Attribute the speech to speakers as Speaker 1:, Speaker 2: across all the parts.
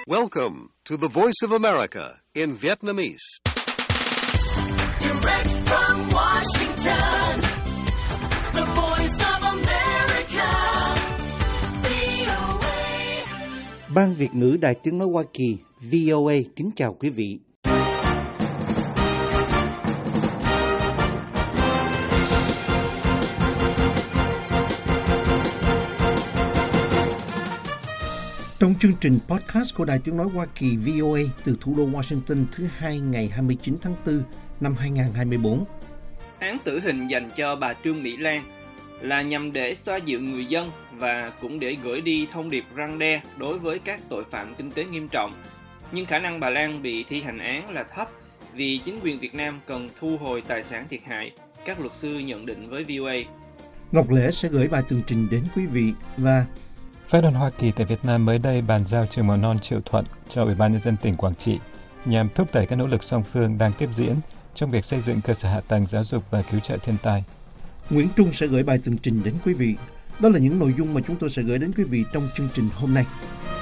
Speaker 1: Welcome to the Voice of America in Vietnamese.
Speaker 2: Direct from Washington, the Voice of America, VOA.
Speaker 3: Ban Việt ngữ Đài Tiếng nói Hoa Kỳ, VOA kính chào quý vị. Trong chương trình podcast của Đài Tiếng nói Hoa Kỳ VOA từ thủ đô Washington thứ Hai ngày 29 tháng 4 năm 2024.
Speaker 4: Án tử hình dành cho bà Trương Mỹ Lan là nhằm để xoa dịu người dân và cũng để gửi đi thông điệp răn đe đối với các tội phạm kinh tế nghiêm trọng. Nhưng khả năng bà Lan bị thi hành án là thấp vì chính quyền Việt Nam cần thu hồi tài sản thiệt hại, các luật sư nhận định với VOA.
Speaker 3: Ngọc Lễ sẽ gửi bài tường trình đến quý vị và
Speaker 5: Phái đoàn Hoa Kỳ tại Việt Nam mới đây bàn giao trường mầm non Triệu Thuận cho Ủy ban nhân dân tỉnh Quảng Trị nhằm thúc đẩy các nỗ lực song phương đang tiếp diễn trong việc xây dựng cơ sở hạ tầng giáo dục và cứu trợ thiên tai.
Speaker 3: Nguyễn Trung sẽ gửi bài tường trình đến quý vị. Đó là những nội dung mà chúng tôi sẽ gửi đến quý vị trong chương trình hôm nay.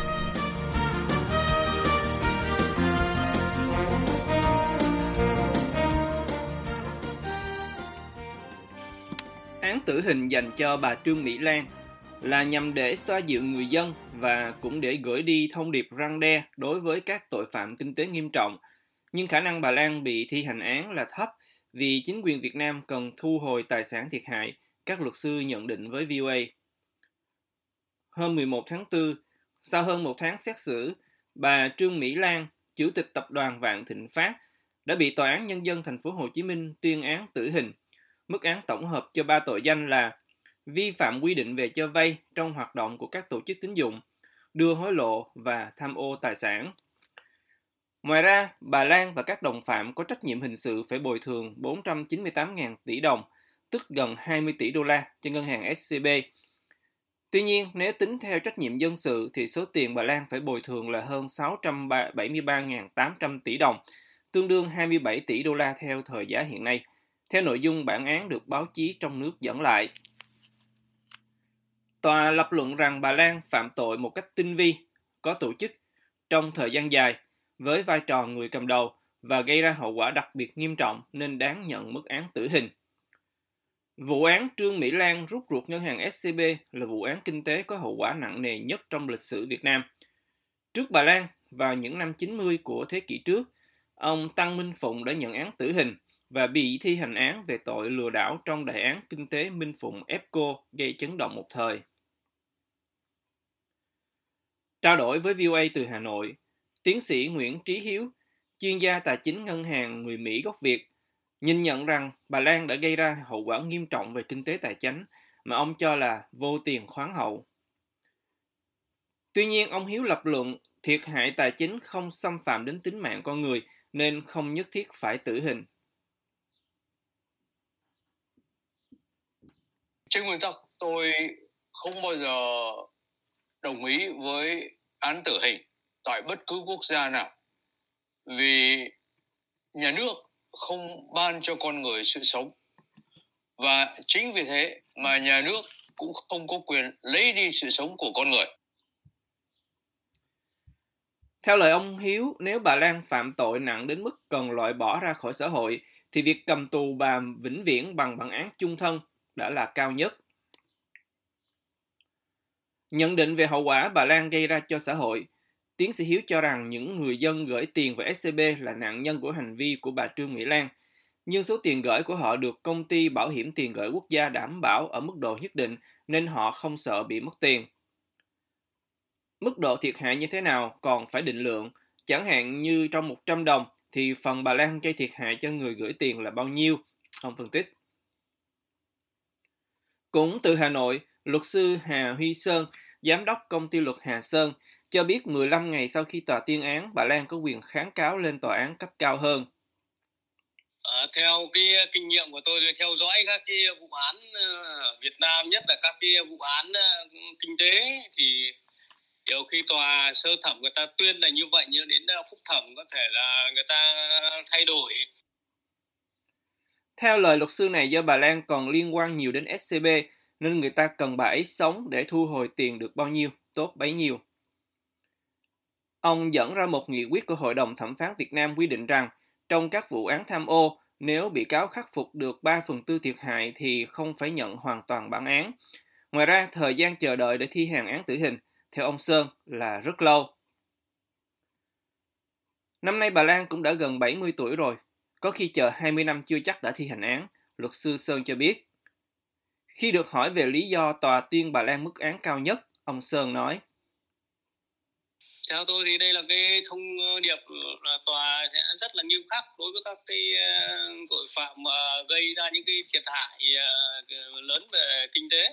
Speaker 4: Án tử hình dành cho bà Trương Mỹ Lan là nhằm để xoa dịu người dân và cũng để gửi đi thông điệp răn đe đối với các tội phạm kinh tế nghiêm trọng. Nhưng khả năng bà Lan bị thi hành án là thấp vì chính quyền Việt Nam cần thu hồi tài sản thiệt hại, các luật sư nhận định với VOA. Hôm 11 tháng 4, sau hơn một tháng xét xử, bà Trương Mỹ Lan, chủ tịch tập đoàn Vạn Thịnh Phát, đã bị Tòa án Nhân dân thành phố Hồ Chí Minh tuyên án tử hình. Mức án tổng hợp cho 3 tội danh là vi phạm quy định về cho vay trong hoạt động của các tổ chức tín dụng, đưa hối lộ và tham ô tài sản. Ngoài ra, bà Lan và các đồng phạm có trách nhiệm hình sự phải bồi thường 498.000 tỷ đồng, tức gần 20 tỷ đô la cho ngân hàng SCB. Tuy nhiên, nếu tính theo trách nhiệm dân sự thì số tiền bà Lan phải bồi thường là hơn 673.800 tỷ đồng, tương đương 27 tỷ đô la theo thời giá hiện nay, theo nội dung bản án được báo chí trong nước dẫn lại. Tòa lập luận rằng bà Lan phạm tội một cách tinh vi, có tổ chức, trong thời gian dài, với vai trò người cầm đầu và gây ra hậu quả đặc biệt nghiêm trọng nên đáng nhận mức án tử hình. Vụ án Trương Mỹ Lan rút ruột ngân hàng SCB là vụ án kinh tế có hậu quả nặng nề nhất trong lịch sử Việt Nam. Trước bà Lan, vào những năm 90 của thế kỷ trước, ông Tăng Minh Phụng đã nhận án tử hình và bị thi hành án về tội lừa đảo trong đại án kinh tế Minh Phụng EPCO gây chấn động một thời. Trao đổi với VOA từ Hà Nội, tiến sĩ Nguyễn Trí Hiếu, chuyên gia tài chính ngân hàng người Mỹ gốc Việt, nhìn nhận rằng bà Lan đã gây ra hậu quả nghiêm trọng về kinh tế tài chính mà ông cho là vô tiền khoáng hậu. Tuy nhiên, ông Hiếu lập luận thiệt hại tài chính không xâm phạm đến tính mạng con người nên không nhất thiết phải tử hình.
Speaker 6: Trên nguyên tắc, tôi không bao giờ đồng ý với án tử hình tại bất cứ quốc gia nào. Vì nhà nước không ban cho con người sự sống. Và chính vì thế mà nhà nước cũng không có quyền lấy đi sự sống của con người.
Speaker 4: Theo lời ông Hiếu, nếu bà Lan phạm tội nặng đến mức cần loại bỏ ra khỏi xã hội, thì việc cầm tù bà vĩnh viễn bằng bản án chung thân đã là cao nhất. Nhận định về hậu quả bà Lan gây ra cho xã hội, tiến sĩ Hiếu cho rằng những người dân gửi tiền vào SCB là nạn nhân của hành vi của bà Trương Mỹ Lan, nhưng số tiền gửi của họ được công ty bảo hiểm tiền gửi quốc gia đảm bảo ở mức độ nhất định nên họ không sợ bị mất tiền. Mức độ thiệt hại như thế nào còn phải định lượng, chẳng hạn như trong 100 đồng thì phần bà Lan gây thiệt hại cho người gửi tiền là bao nhiêu, ông phân tích. Cũng từ Hà Nội, luật sư Hà Huy Sơn, giám đốc công ty luật Hà Sơn, cho biết 15 ngày sau khi tòa tuyên án, bà Lan có quyền kháng cáo lên tòa án cấp cao hơn.
Speaker 7: Theo cái kinh nghiệm của tôi theo dõi các cái vụ án ở Việt Nam, nhất là các cái vụ án kinh tế, thì nhiều khi tòa sơ thẩm người ta tuyên là như vậy, nhưng đến phúc thẩm có thể là người ta thay đổi.
Speaker 4: Theo lời luật sư này, do bà Lan còn liên quan nhiều đến SCB, nên người ta cần bà ấy sống để thu hồi tiền được bao nhiêu, tốt bấy nhiêu. Ông dẫn ra một nghị quyết của Hội đồng Thẩm phán Việt Nam quy định rằng trong các vụ án tham ô, nếu bị cáo khắc phục được 3/4 thiệt hại thì không phải nhận hoàn toàn bản án. Ngoài ra, thời gian chờ đợi để thi hành án tử hình, theo ông Sơn, là rất lâu. Năm nay bà Lan cũng đã gần 70 tuổi rồi, có khi chờ 20 năm chưa chắc đã thi hành án, luật sư Sơn cho biết. Khi được hỏi về lý do tòa tuyên bà Lan mức án cao nhất, ông Sơn nói:
Speaker 7: Theo tôi thì đây là cái thông điệp là tòa sẽ rất là nghiêm khắc đối với các cái tội phạm mà gây ra những cái thiệt hại lớn về kinh tế.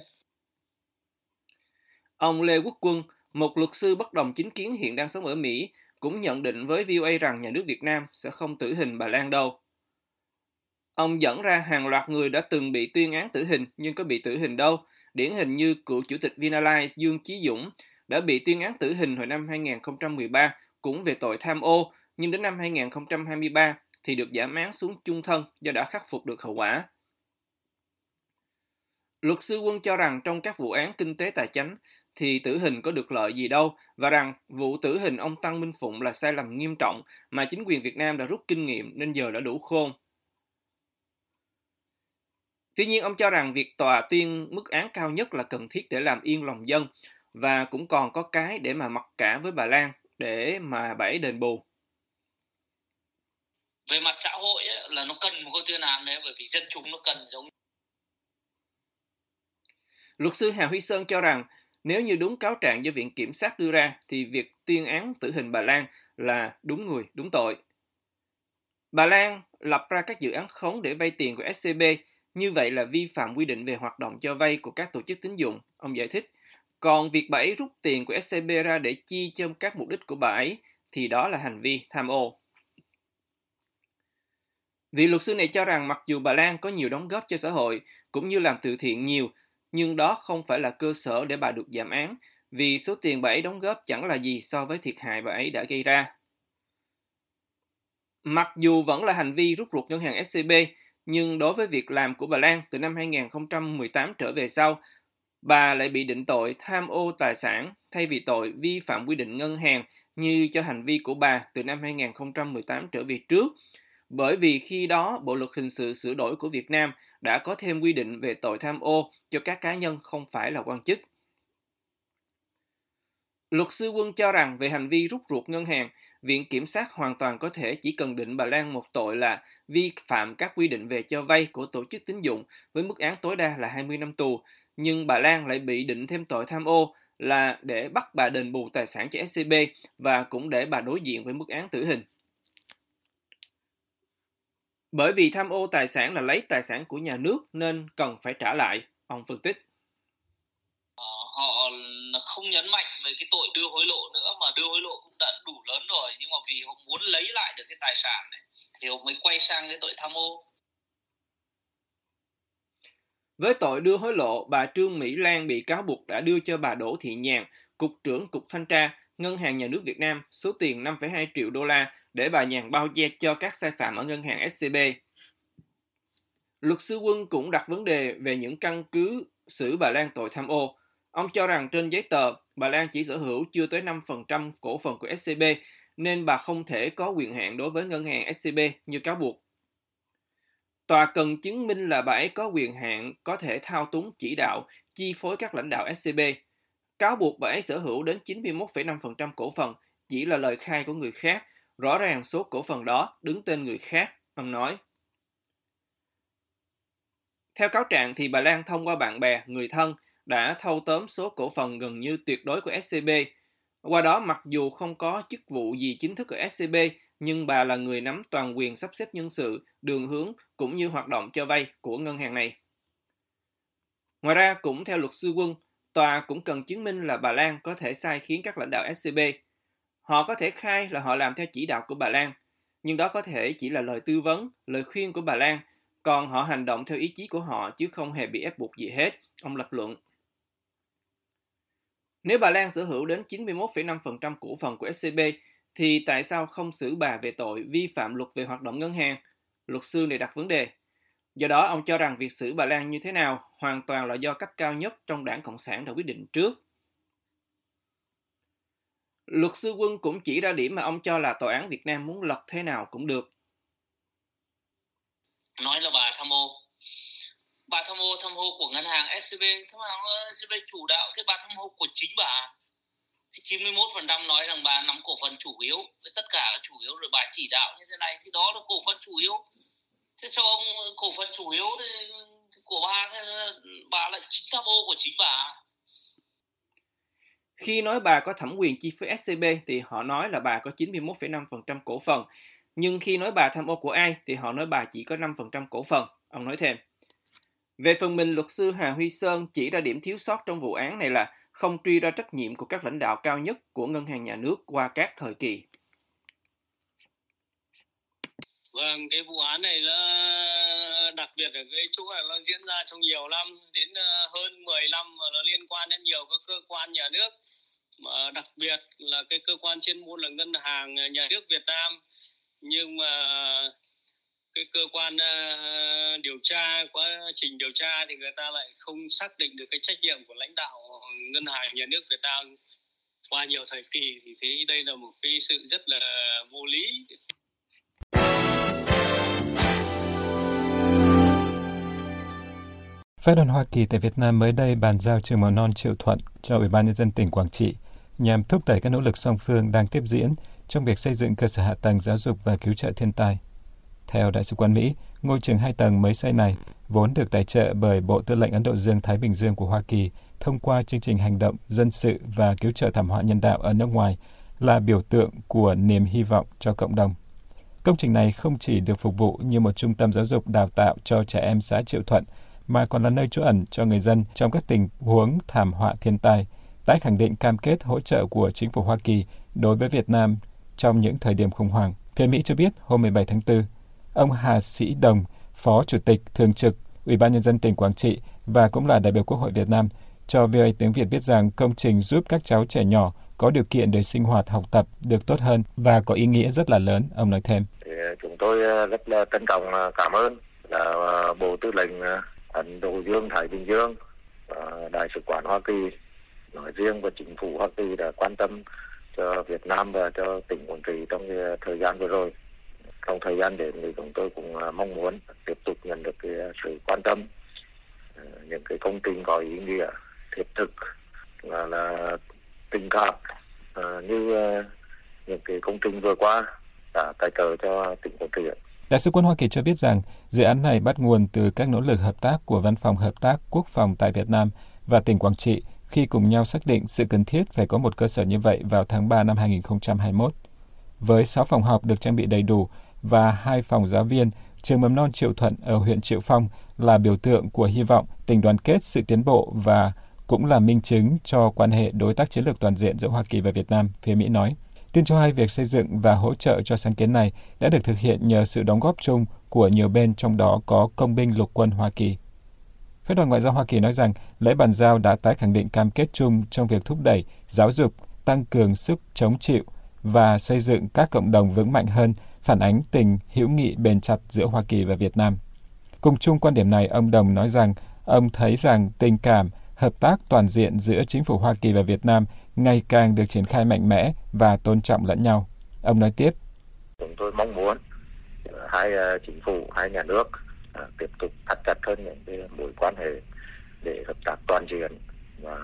Speaker 4: Ông Lê Quốc Quân, một luật sư bất đồng chính kiến hiện đang sống ở Mỹ, cũng nhận định với VOA rằng nhà nước Việt Nam sẽ không tử hình bà Lan đâu. Ông dẫn ra hàng loạt người đã từng bị tuyên án tử hình nhưng có bị tử hình đâu, điển hình như cựu chủ tịch Vinalines Dương Chí Dũng đã bị tuyên án tử hình hồi năm 2013 cũng về tội tham ô, nhưng đến năm 2023 thì được giảm án xuống chung thân do đã khắc phục được hậu quả. Luật sư Quân cho rằng trong các vụ án kinh tế tài chánh thì tử hình có được lợi gì đâu, và rằng vụ tử hình ông Tăng Minh Phụng là sai lầm nghiêm trọng mà chính quyền Việt Nam đã rút kinh nghiệm nên giờ đã đủ khôn. Tuy nhiên, ông cho rằng việc tòa tuyên mức án cao nhất là cần thiết để làm yên lòng dân, và cũng còn có cái để mà mặc cả với bà Lan để mà bà ấy đền bù.
Speaker 8: Về mặt xã hội ấy, là nó cần một cái tuyên án đấy, bởi vì dân chúng nó cần giống.
Speaker 4: Luật sư Hà Huy Sơn cho rằng nếu như đúng cáo trạng do Viện Kiểm sát đưa ra thì việc tuyên án tử hình bà Lan là đúng người, đúng tội. Bà Lan lập ra các dự án khống để vay tiền của SCB, như vậy là vi phạm quy định về hoạt động cho vay của các tổ chức tín dụng, ông giải thích. Còn việc bà ấy rút tiền của SCB ra để chi cho các mục đích của bà ấy thì đó là hành vi tham ô. Vị luật sư này cho rằng mặc dù bà Lan có nhiều đóng góp cho xã hội cũng như làm từ thiện nhiều, nhưng đó không phải là cơ sở để bà được giảm án, vì số tiền bà ấy đóng góp chẳng là gì so với thiệt hại bà ấy đã gây ra. Mặc dù vẫn là hành vi rút ruột ngân hàng SCB, nhưng đối với việc làm của bà Lan từ năm 2018 trở về sau, bà lại bị định tội tham ô tài sản thay vì tội vi phạm quy định ngân hàng như cho hành vi của bà từ năm 2018 trở về trước, bởi vì khi đó Bộ Luật Hình sự sửa đổi của Việt Nam đã có thêm quy định về tội tham ô cho các cá nhân không phải là quan chức. Luật sư Quân cho rằng về hành vi rút ruột ngân hàng, Viện Kiểm sát hoàn toàn có thể chỉ cần định bà Lan một tội là vi phạm các quy định về cho vay của tổ chức tín dụng với mức án tối đa là 20 năm tù, nhưng bà Lan lại bị định thêm tội tham ô là để bắt bà đền bù tài sản cho SCB và cũng để bà đối diện với mức án tử hình. Bởi vì tham ô tài sản là lấy tài sản của nhà nước nên cần phải trả lại, ông phân tích.
Speaker 8: Họ không nhấn mạnh về cái tội đưa hối lộ nữa, mà đưa hối lộ cũng đã đủ lớn rồi, nhưng mà vì họ muốn lấy lại được cái tài sản này thì họ mới quay sang cái tội tham ô.
Speaker 4: Với tội đưa hối lộ, bà Trương Mỹ Lan bị cáo buộc đã đưa cho bà Đỗ Thị Nhàn, Cục trưởng Cục Thanh tra, Ngân hàng Nhà nước Việt Nam số tiền 5,2 triệu đô la để bà Nhàn bao che cho các sai phạm ở ngân hàng SCB. Luật sư Quân cũng đặt vấn đề về những căn cứ xử bà Lan tội tham ô. Ông cho rằng trên giấy tờ, bà Lan chỉ sở hữu chưa tới 5% cổ phần của SCB, nên bà không thể có quyền hạn đối với ngân hàng SCB như cáo buộc. Tòa cần chứng minh là bà ấy có quyền hạn có thể thao túng chỉ đạo, chi phối các lãnh đạo SCB. Cáo buộc bà ấy sở hữu đến 91,5% cổ phần chỉ là lời khai của người khác, rõ ràng số cổ phần đó đứng tên người khác, ông nói. Theo cáo trạng thì bà Lan thông qua bạn bè, người thân đã thâu tóm số cổ phần gần như tuyệt đối của SCB. Qua đó, mặc dù không có chức vụ gì chính thức ở SCB, nhưng bà là người nắm toàn quyền sắp xếp nhân sự, đường hướng cũng như hoạt động cho vay của ngân hàng này. Ngoài ra, cũng theo luật sư Quân, tòa cũng cần chứng minh là bà Lan có thể sai khiến các lãnh đạo SCB. Họ có thể khai là họ làm theo chỉ đạo của bà Lan, nhưng đó có thể chỉ là lời tư vấn, lời khuyên của bà Lan, còn họ hành động theo ý chí của họ chứ không hề bị ép buộc gì hết, ông lập luận. Nếu bà Lan sở hữu đến 91,5% cổ phần của SCB, thì tại sao không xử bà về tội vi phạm luật về hoạt động ngân hàng? Luật sư này đặt vấn đề. Do đó, ông cho rằng việc xử bà Lan như thế nào hoàn toàn là do cấp cao nhất trong Đảng Cộng sản đã quyết định trước. Luật sư Quân cũng chỉ ra điểm mà ông cho là tòa án Việt Nam muốn lật thế nào cũng được.
Speaker 8: Nói là bà tham ô của ngân hàng SCB, SCB chủ đạo, thế bà tham ô của chính bà. 91% nói rằng bà nắm cổ phần chủ yếu, với tất cả chủ yếu rồi bà chỉ đạo như thế này, thì đó là cổ phần chủ yếu. Thế sao ông cổ phần chủ yếu thì của bà, thế bà lại chính tham ô của chính bà.
Speaker 4: Khi nói bà có thẩm quyền chi phối SCB thì họ nói là bà có 91,5% cổ phần. Nhưng khi nói bà tham ô của ai thì họ nói bà chỉ có 5% cổ phần, ông nói thêm. Về phần mình, luật sư Hà Huy Sơn chỉ ra điểm thiếu sót trong vụ án này là không truy ra trách nhiệm của các lãnh đạo cao nhất của ngân hàng nhà nước qua các thời kỳ.
Speaker 7: Vâng, cái vụ án này nó đặc biệt ở cái chỗ là nó diễn ra trong nhiều năm, đến hơn 10 năm, và nó liên quan đến nhiều các cơ quan nhà nước, mà đặc biệt là cái cơ quan chuyên môn là Ngân hàng Nhà nước Việt Nam. Nhưng mà cái cơ quan điều tra, quá trình điều tra thì người ta lại không xác định được cái trách nhiệm của lãnh đạo Ngân hàng Nhà nước Việt Nam qua nhiều thời kỳ, thì thấy đây là một cái sự rất là vô lý.
Speaker 5: Phái đoàn Hoa Kỳ tại Việt Nam mới đây bàn giao trường mầm non Triệu Thuận cho Ủy ban Nhân dân tỉnh Quảng Trị nhằm thúc đẩy các nỗ lực song phương đang tiếp diễn trong việc xây dựng cơ sở hạ tầng giáo dục và cứu trợ thiên tai. Theo Đại sứ quán Mỹ, ngôi trường 2 tầng mới xây này vốn được tài trợ bởi Bộ Tư lệnh Ấn Độ Dương-Thái Bình Dương của Hoa Kỳ thông qua chương trình hành động dân sự và cứu trợ thảm họa nhân đạo ở nước ngoài, là biểu tượng của niềm hy vọng cho cộng đồng. Công trình này không chỉ được phục vụ như một trung tâm giáo dục đào tạo cho trẻ em xã Triệu Thuận, mà còn là nơi trú ẩn cho người dân trong các tình huống thảm họa thiên tai, tái khẳng định cam kết hỗ trợ của chính phủ Hoa Kỳ đối với Việt Nam trong những thời điểm khủng hoảng. Phía Mỹ cho biết hôm 17 tháng 4, ông Hà Sĩ Đồng, Phó Chủ tịch Thường trực Ủy ban Nhân dân tỉnh Quảng Trị và cũng là đại biểu Quốc hội Việt Nam, cho VOA tiếng Việt biết rằng công trình giúp các cháu trẻ nhỏ có điều kiện để sinh hoạt học tập được tốt hơn và có ý nghĩa rất là lớn. Ông nói thêm.
Speaker 9: Chúng tôi rất là trân trọng cảm ơn là Bộ Tư lệnh Ấn Độ Dương Thái Bình Dương, Đại sứ quán Hoa Kỳ nói riêng và chính phủ Hoa Kỳ đã quan tâm cho Việt Nam và cho tỉnh Quảng Trị trong thời gian vừa rồi. Trong thời gian đến thì chúng tôi cũng mong muốn tiếp tục nhận được cái sự quan tâm, những cái công trình có ý nghĩa thiết thực, là tình cảm như những cái công trình vừa qua đã tài trợ cho tỉnh Quảng Trị.
Speaker 5: Đại sứ quán Hoa Kỳ cho biết rằng dự án này bắt nguồn từ các nỗ lực hợp tác của Văn phòng Hợp tác Quốc phòng tại Việt Nam và tỉnh Quảng Trị khi cùng nhau xác định sự cần thiết phải có một cơ sở như vậy vào tháng 3 năm 2021. Với 6 phòng học được trang bị đầy đủ và 2 phòng giáo viên, trường mầm non Triệu Thuận ở huyện Triệu Phong là biểu tượng của hy vọng, tình đoàn kết, sự tiến bộ và cũng là minh chứng cho quan hệ đối tác chiến lược toàn diện giữa Hoa Kỳ và Việt Nam, phía Mỹ nói. Tin cho hay việc xây dựng và hỗ trợ cho sáng kiến này đã được thực hiện nhờ sự đóng góp chung của nhiều bên, trong đó có Công binh Lục quân Hoa Kỳ. Phái đoàn Ngoại giao Hoa Kỳ nói rằng lễ bàn giao đã tái khẳng định cam kết chung trong việc thúc đẩy giáo dục, tăng cường sức chống chịu và xây dựng các cộng đồng vững mạnh hơn, phản ánh tình hữu nghị bền chặt giữa Hoa Kỳ và Việt Nam. Cùng chung quan điểm này, ông Đồng nói rằng ông thấy rằng tình cảm, hợp tác toàn diện giữa chính phủ Hoa Kỳ và Việt Nam ngày càng được triển khai mạnh mẽ và tôn trọng lẫn nhau. Ông nói tiếp.
Speaker 9: Chúng tôi mong muốn hai chính phủ, hai nhà nước tiếp tục thắt chặt hơn những cái mối quan hệ để hợp tác toàn diện và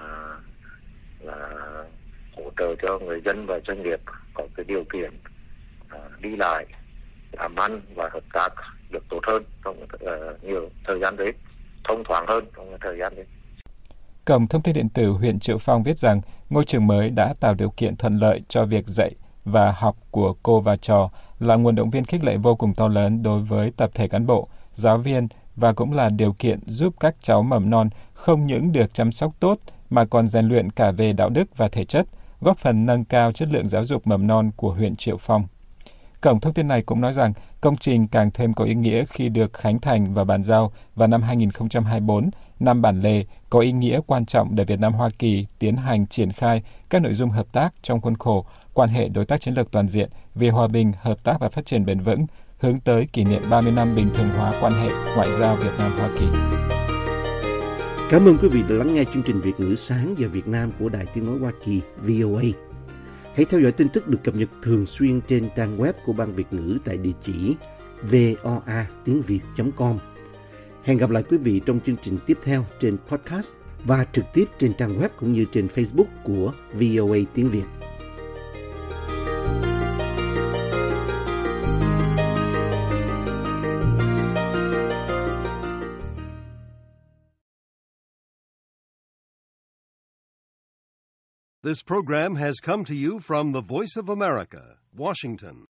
Speaker 9: hỗ trợ cho người dân và doanh nghiệp có cái điều kiện đi lại, làm ăn và hợp tác được tốt hơn trong nhiều thời gian tới, thông thoáng hơn trong thời gian tới.
Speaker 5: Cổng thông tin điện tử huyện Triệu Phong viết rằng ngôi trường mới đã tạo điều kiện thuận lợi cho việc dạy và học của cô và trò, là nguồn động viên khích lệ vô cùng to lớn đối với tập thể cán bộ, giáo viên và cũng là điều kiện giúp các cháu mầm non không những được chăm sóc tốt mà còn rèn luyện cả về đạo đức và thể chất, góp phần nâng cao chất lượng giáo dục mầm non của huyện Triệu Phong. Cổng thông tin này cũng nói rằng công trình càng thêm có ý nghĩa khi được khánh thành và bàn giao vào năm 2024, năm bản lề, có ý nghĩa quan trọng để Việt Nam-Hoa Kỳ tiến hành triển khai các nội dung hợp tác trong khuôn khổ quan hệ đối tác chiến lược toàn diện vì hòa bình, hợp tác và phát triển bền vững, hướng tới kỷ niệm 30 năm bình thường hóa quan hệ ngoại giao Việt Nam-Hoa Kỳ.
Speaker 3: Cảm ơn quý vị đã lắng nghe chương trình Việt ngữ sáng giờ Việt Nam của Đài Tiếng nói Hoa Kỳ VOA. Hãy theo dõi tin tức được cập nhật thường xuyên trên trang web của Ban Việt ngữ tại địa chỉ voa.tiếng.việt.com. Hẹn gặp lại quý vị trong chương trình tiếp theo trên podcast và trực tiếp trên trang web cũng như trên Facebook của VOA Tiếng Việt.
Speaker 1: This program has come to you from the Voice of America, Washington.